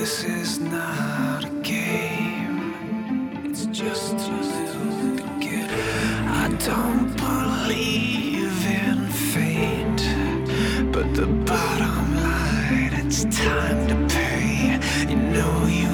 This is not a game, it's just a little beginning. I don't believe in fate, but the bottom line, it's time to pay. You know you